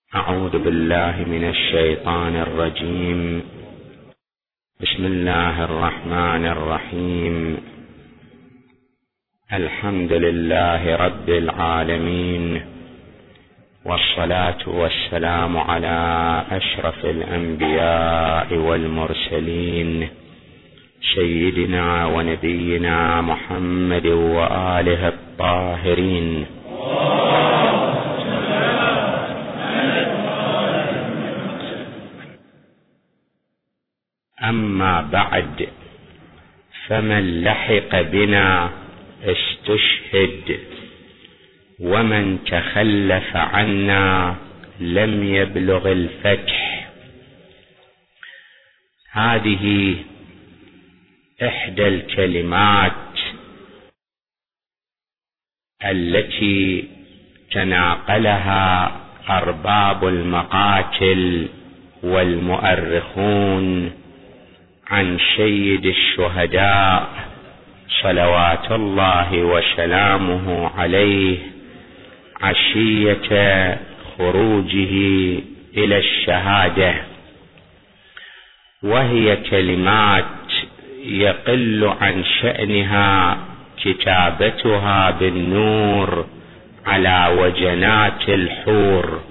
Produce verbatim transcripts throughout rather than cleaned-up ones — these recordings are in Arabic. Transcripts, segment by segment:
أعوذ بالله من الشيطان الرجيم. بسم الله الرحمن الرحيم. الحمد لله رب العالمين، والصلاة والسلام على أشرف الأنبياء والمرسلين سيدنا ونبينا محمد وآله الطاهرين. أما بعد، فمن لحق بنا استشهد، ومن تخلف عنا لم يبلغ الفتح. هذه إحدى الكلمات التي تناقلها أرباب المقاتل والمؤرخون عن سيد الشهداء صلوات الله وسلامه عليه عشية خروجه إلى الشهادة، وهي كلمات يقل عن شأنها كتابتها بالنور على وجنات الحور.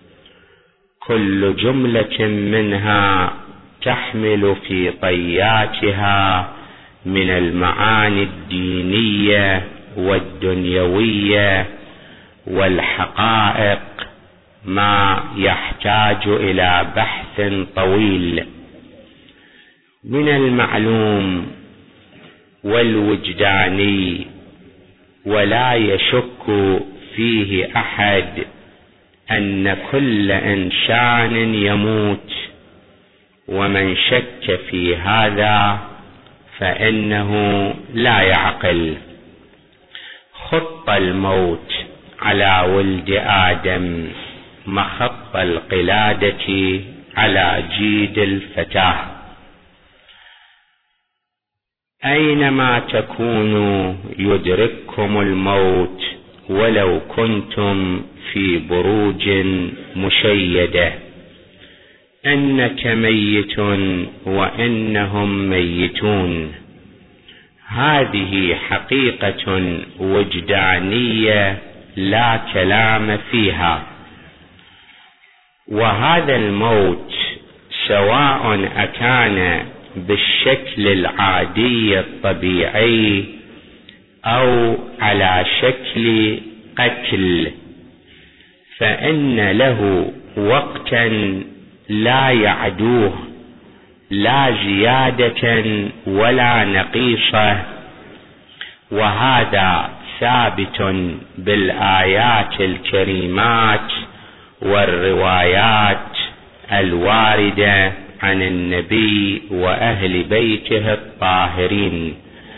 كل جملة منها تحمل في طياتها من المعاني الدينية والدنيوية والحقائق ما يحتاج إلى بحث طويل. من المعلوم والوجداني ولا يشك فيه أحد أن كل إنسان يموت، ومن شك في هذا فإنه لا يعقل. خط الموت على ولد آدم مخط القلادة على جيد الفتاة. أينما تكونوا يدرككم الموت ولو كنتم في بروج مشيدة. إنك ميت وإنهم ميتون. هذه حقيقة وجدانية لا كلام فيها. وهذا الموت سواء أكان بالشكل العادي الطبيعي أو على شكل قتل، فإن له وقتا لا يعدوه، لا زيادة ولا نقيصة. وهذا ثابت بالآيات الكريمات والروايات الواردة عن النبي وأهل بيته الطاهرين.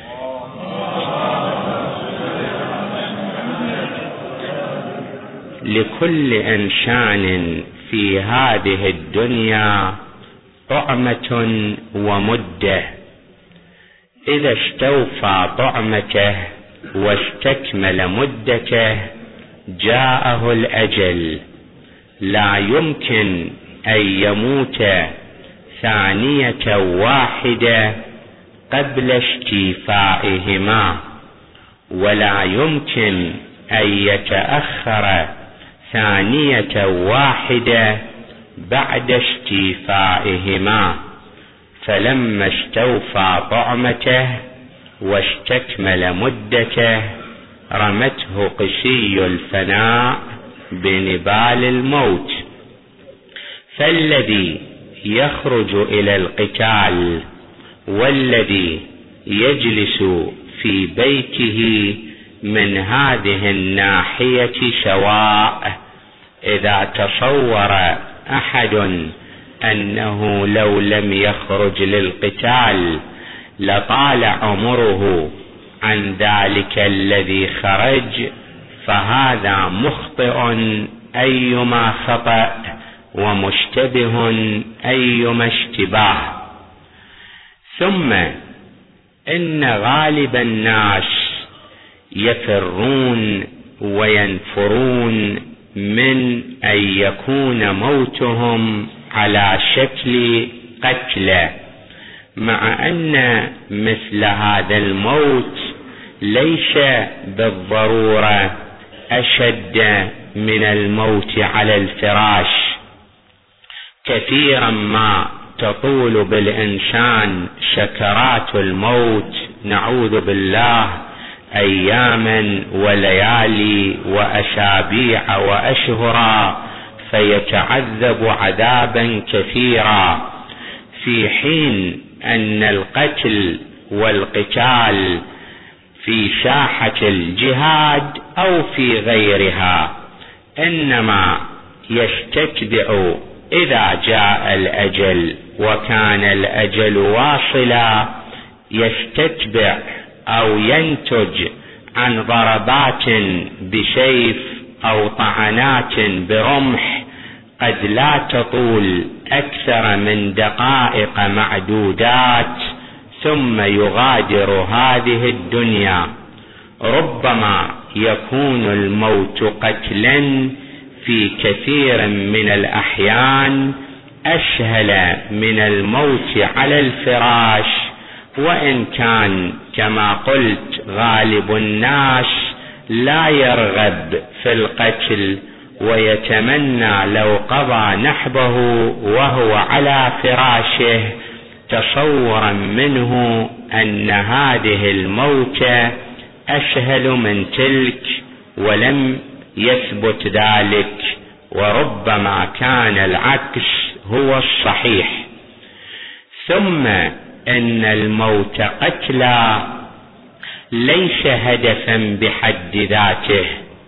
لكل إنسان في هذه الدنيا طعمة ومدة. إذا استوفى طعمته واستكمل مدته جاءه الأجل. لا يمكن أن يموت ثانية واحدة قبل استيفائهما، ولا يمكن أن يتأخر ثانية واحدة بعد استيفائهما. فلما استوفى طعمته واستكمل مدته رمته قسي الفناء بنبال الموت. فالذي يخرج إلى القتال والذي يجلس في بيته من هذه الناحية سواء. إذا تصور أحد أنه لو لم يخرج للقتال لطال عمره عن ذلك الذي خرج، فهذا مخطئ أيما خطأ ومشتبه أيما اشتباه. ثم إن غالب الناس يفرون وينفرون من أن يكون موتهم على شكل قتلى، مع أن مثل هذا الموت ليس بالضرورة أشد من الموت على الفراش. كثيرا ما تطول بالإنسان سكرات الموت، نعوذ بالله، أياما وليالي وأسابيع وأشهرا، فيتعذب عذابا كثيرا، في حين أن القتل والقتال في ساحة الجهاد أو في غيرها إنما يستتبع إذا جاء الأجل وكان الأجل واصلا، يستتبع أو ينتج عن ضربات بسيف أو طعنات برمح قد لا تطول أكثر من دقائق معدودات، ثم يغادر هذه الدنيا. ربما يكون الموت قتلا في كثير من الأحيان أسهل من الموت على الفراش، وإن كان كما قلت غالب الناس لا يرغب في القتل ويتمنى لو قضى نحبه وهو على فراشه، تصورا منه أن هذه الموتة أسهل من تلك، ولم يثبت ذلك، وربما كان العكس هو الصحيح. ثم إن الموت قتلى ليس هدفا بحد ذاته،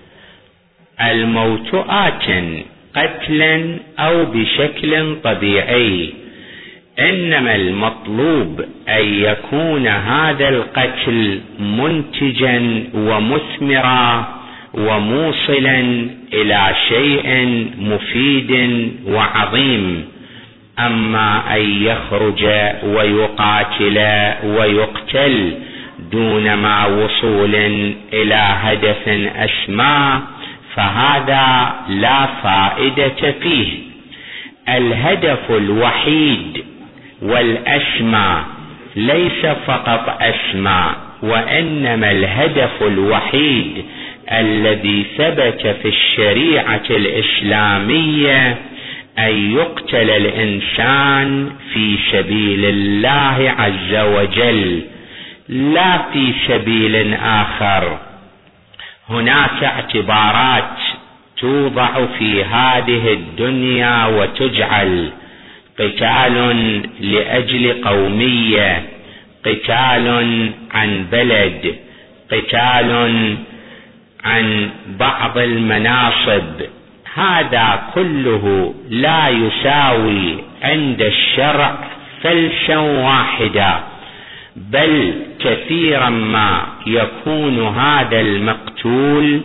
الموت آت قتلا أو بشكل طبيعي، إنما المطلوب أن يكون هذا القتل منتجا ومثمرا وموصلا إلى شيء مفيد وعظيم. أما أن يخرج ويقاتل ويقتل دون ما وصول إلى هدف أسمى فهذا لا فائدة فيه. الهدف الوحيد والأسمى ليس فقط أسمى، وإنما الهدف الوحيد الذي ثبت في الشريعة الإسلامية أن يقتل الإنسان في سبيل الله عز وجل، لا في سبيل آخر. هناك اعتبارات توضع في هذه الدنيا وتجعل: قتال لأجل قومية، قتال عن بلد، قتال عن بعض المناصب. هذا كله لا يساوي عند الشرع فلسا واحدا، بل كثيرا ما يكون هذا المقتول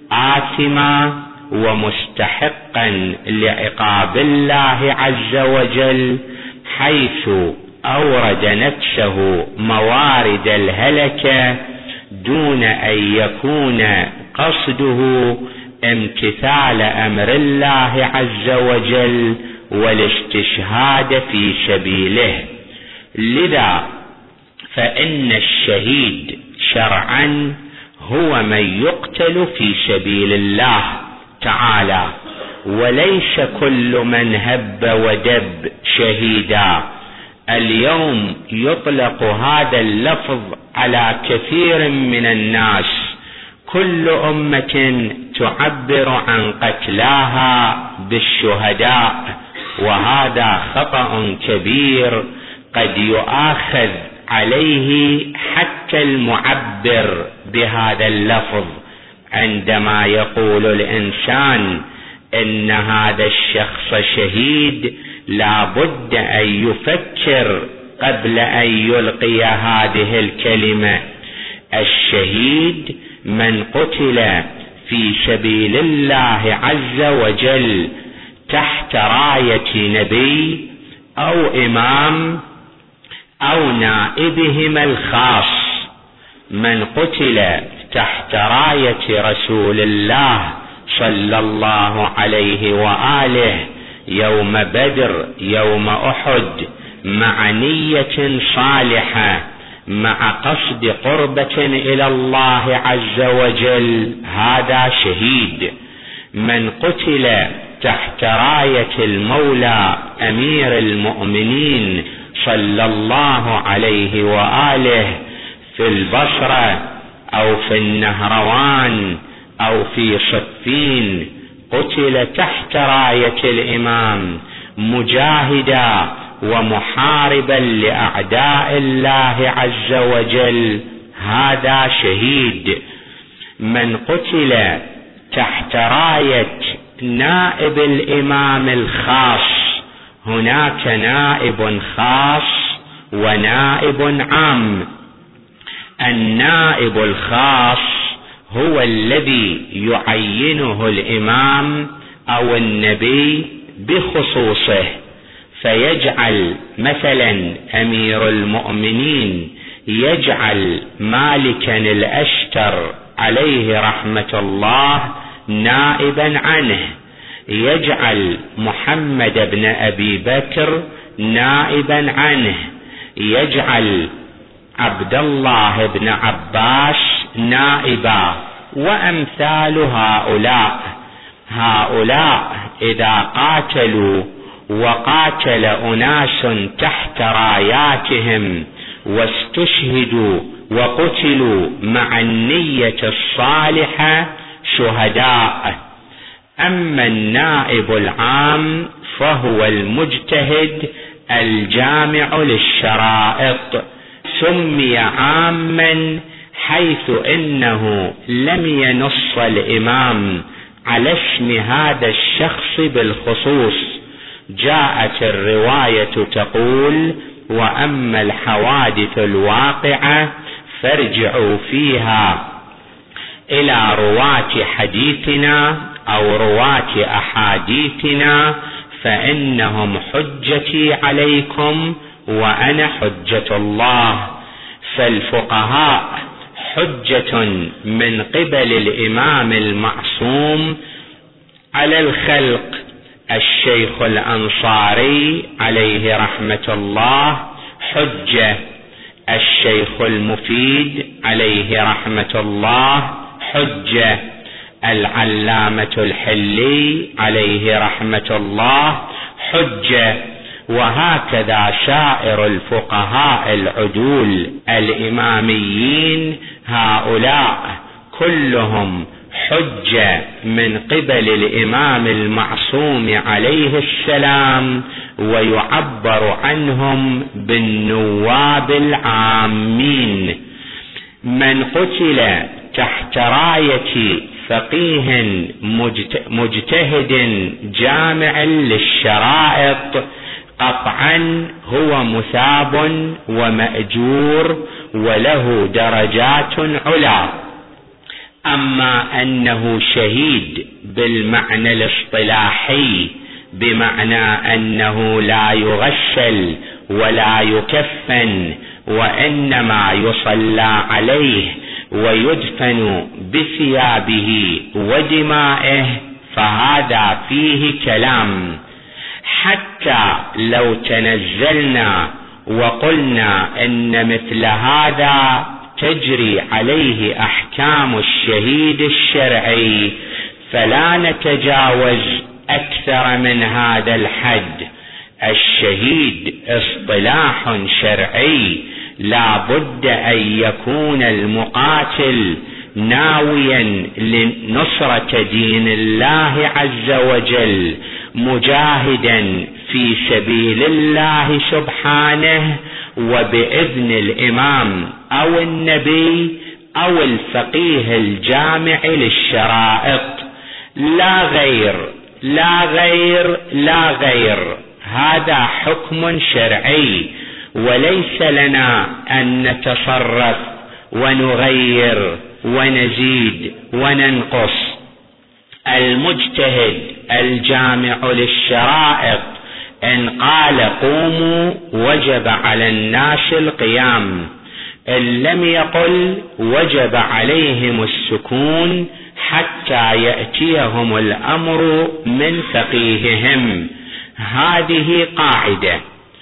آثما ومستحقا لعقاب الله عز وجل، حيث أورد نفسه موارد الهلكة دون أن يكون قصده امتثال أمر الله عز وجل والاستشهاد في سبيله. لذا فإن الشهيد شرعا هو من يقتل في سبيل الله تعالى، وليس كل من هب ودب شهيدا. اليوم يطلق هذا اللفظ على كثير من الناس، كل أمة تعبر عن قتلاها بالشهداء، وهذا خطأ كبير قد يؤاخذ عليه حتى المعبر بهذا اللفظ، عندما يقول الإنسان إن هذا الشخص شهيد لا بد أن يفكر قبل أن يلقي هذه الكلمة. الشهيد من قتل في سبيل الله عز وجل تحت راية نبي أو إمام أو نائبهما الخاص. من قتل تحت راية رسول الله صلى الله عليه وآله يوم بدر يوم أحد مع نية صالحة مع قصد قربة إلى الله عز وجل هذا شهيد. من قتل تحت راية المولى أمير المؤمنين صلى الله عليه وآله في البصرة أو في النهروان أو في صفين، قتل تحت راية الإمام مجاهدا ومحاربا لأعداء الله عز وجل هذا شهيد. من قتل تحت راية نائب الإمام الخاص، هناك نائب خاص ونائب عام. النائب الخاص هو الذي يعينه الإمام أو النبي بخصوصه، فيجعل مثلا أمير المؤمنين يجعل مالكا الأشتر عليه رحمة الله نائبا عنه، يجعل محمد بن أبي بكر نائبا عنه، يجعل عبد الله بن عباس نائبا، وأمثال هؤلاء. هؤلاء إذا قاتلوا وقاتل أناس تحت راياتهم واستشهدوا وقتلوا مع النية الصالحة شهداء. أما النائب العام فهو المجتهد الجامع للشرائط، سمي عاما حيث إنه لم ينص الإمام على اسم هذا الشخص بالخصوص. جاءت الرواية تقول: وأما الحوادث الواقعة فارجعوا فيها إلى رواة حديثنا أو رواة أحاديثنا فإنهم حجتي عليكم وأنا حجة الله. فالفقهاء حجة من قبل الإمام المعصوم على الخلق. الشيخ الأنصاري عليه رحمة الله حجة، الشيخ المفيد عليه رحمة الله حجة، العلامة الحلي عليه رحمة الله حجة، وهكذا سائر الفقهاء العدول الإماميين، هؤلاء كلهم حجة من قبل الإمام المعصوم عليه السلام، ويعبر عنهم بالنواب العامين. من قتل تحت راية فقيه مجتهد جامع للشرائط قطعا هو مثاب ومأجور وله درجات علا. أما أنه شهيد بالمعنى الاصطلاحي، بمعنى أنه لا يغسل ولا يكفن وإنما يصلى عليه ويدفن بثيابه ودمائه، فهذا فيه كلام. حتى لو تنزلنا وقلنا إن مثل هذا تجري عليه أحكام الشهيد الشرعي، فلا نتجاوز أكثر من هذا الحد. الشهيد اصطلاح شرعي، لا بد أن يكون المقاتل ناويا لنصرة دين الله عز وجل، مجاهدا في سبيل الله سبحانه وبإذن الإمام أو النبي أو الفقيه الجامع للشرائط، لا غير لا غير لا غير. هذا حكم شرعي، وليس لنا أن نتصرف ونغير ونزيد وننقص. المجتهد الجامع للشرائط إن قال قوموا وجب على الناس القيام، إن لم يقل وجب عليهم السكون حتى يأتيهم الأمر من فقيههم. هذه قاعدة.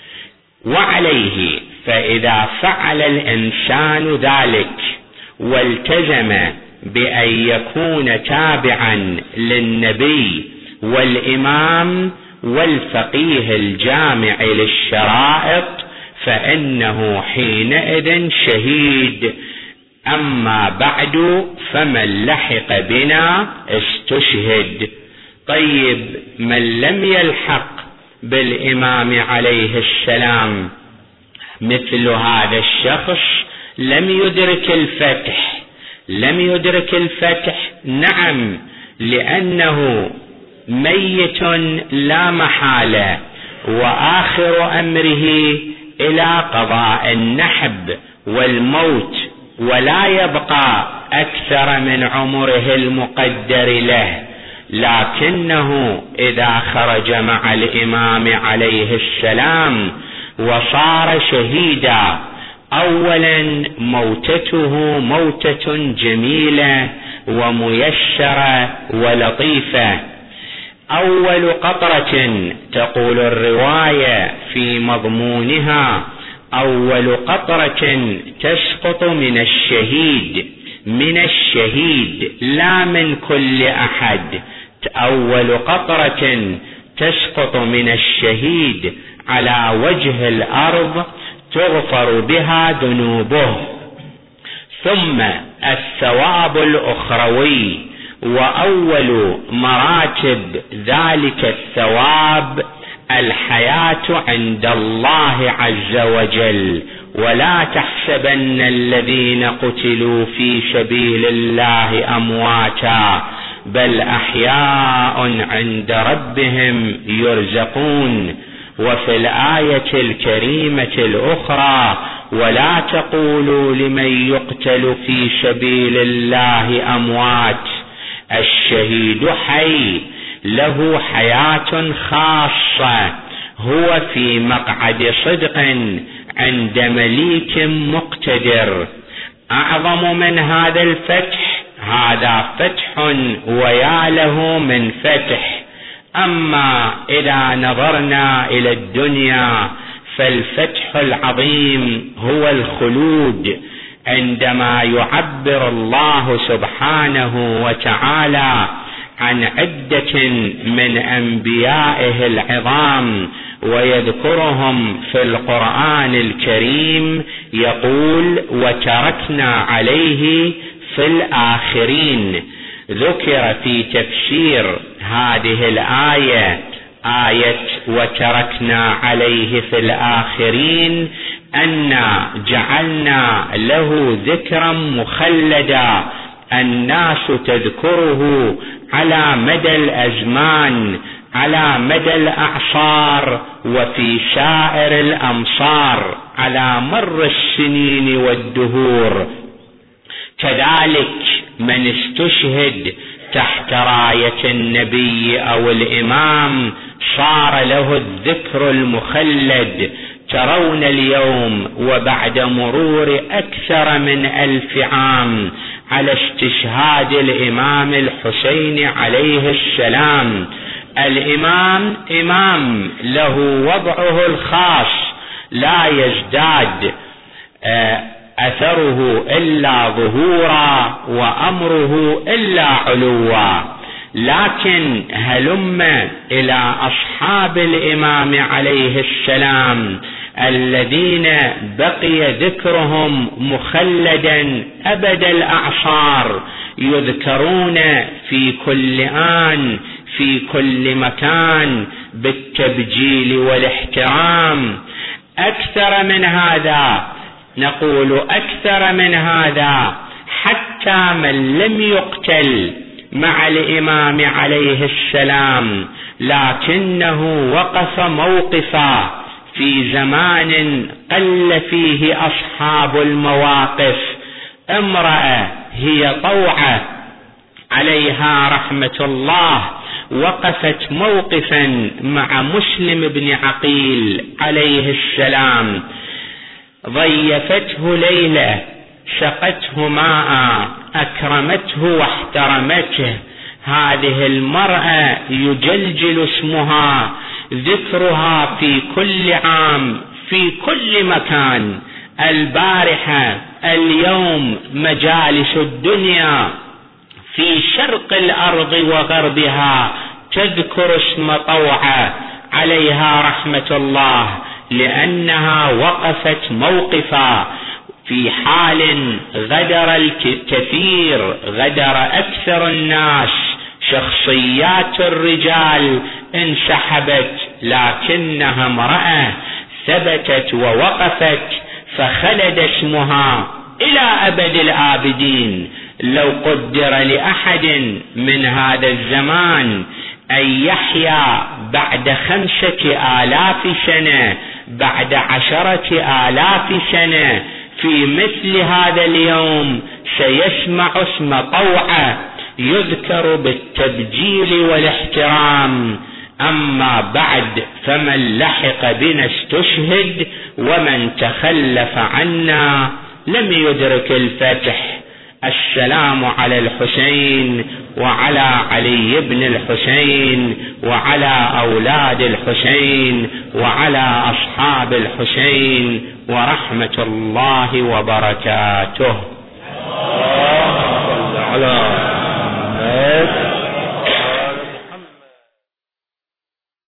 وعليه فإذا فعل الإنسان ذلك والتزم بأن يكون تابعا للنبي والإمام والفقيه الجامع للشرائط فإنه حينئذ شهيد. أما بعد فمن لحق بنا استشهد. طيب، من لم يلحق بالإمام عليه السلام مثل هذا الشخص لم يدرك الفتح. لم يدرك الفتح، نعم، لأنه ميت لا محالة، وآخر أمره إلى قضاء النحب والموت، ولا يبقى أكثر من عمره المقدر له. لكنه إذا خرج مع الإمام عليه السلام وصار شهيدا، أولا موتته موتة جميلة وميسرة ولطيفة. أول قطرة تقول الرواية في مضمونها أول قطرة تسقط من الشهيد، من الشهيد لا من كل أحد. أول قطرة تسقط من الشهيد على وجه الأرض تغفر بها ذنوبه. ثم الثواب الأخروي، وأول مراتب ذلك الثواب الحياة عند الله عز وجل. ولا تحسبن الذين قتلوا في سبيل الله أمواتا بل أحياء عند ربهم يرزقون. وفي الآية الكريمة الأخرى ولا تقولوا لمن يقتل في سبيل الله أموات. الشهيد حي له حياة خاصة، هو في مقعد صدق عند مليك مقتدر. أعظم من هذا الفتح، هذا فتح ويا له من فتح. أما إذا نظرنا إلى الدنيا فالفتح العظيم هو الخلود، عندما يعبر الله سبحانه وتعالى عن عدة من أنبيائه العظام ويذكرهم في القرآن الكريم، يقول وتركنا عليه في الآخرين. ذكر في تفسير هذه الآية، آية وتركنا عليه في الآخرين، أن جعلنا له ذكرا مخلدا الناس تذكره على مدى الأزمان، على مدى الأعصار، وفي سائر الأمصار على مر السنين والدهور. كذلك من استشهد تحت راية النبي أو الإمام صار له الذكر المخلد. ترون اليوم وبعد مرور أكثر من ألف عام على استشهاد الإمام الحسين عليه السلام، الإمام إمام له وضعه الخاص لا يزداد أثره إلا ظهورا وأمره إلا علوا. لكن هلم إلى أصحاب الإمام عليه السلام الذين بقي ذكرهم مخلدا أبد الأعصار، يذكرون في كل آن في كل مكان بالتبجيل والاحترام. أكثر من هذا، نقول أكثر من هذا، حتى من لم يقتل مع الإمام عليه السلام لكنه وقف موقفا في زمان قل فيه أصحاب المواقف. امرأة هي طوعة عليها رحمة الله وقفت موقفا مع مسلم بن عقيل عليه السلام، ضيفته ليلة، سقته ماء، أكرمته واحترمته. هذه المرأة يجلجل اسمها، ذكرها في كل عام في كل مكان. البارحة اليوم مجالس الدنيا في شرق الأرض وغربها تذكر اسم طوعة عليها رحمة الله، لأنها وقفت موقفا في حال غدر الكثير، غدر أكثر الناس، شخصيات الرجال انسحبت، لكنها امرأة ثبتت ووقفت فخلد اسمها إلى أبد الآبدين. لو قدر لأحد من هذا الزمان أن يحيا بعد خمسة آلاف سنة، بعد عشرة آلاف سنة في مثل هذا اليوم، سيسمع اسم طوعة يذكر بالتبجيل والاحترام. أما بعد فمن لحق بنا استشهد، ومن تخلف عنا لم يدرك الفتح. السلام على الحسين وعلى علي بن الحسين وعلى أولاد الحسين وعلى أصحاب الحسين ورحمة الله وبركاته.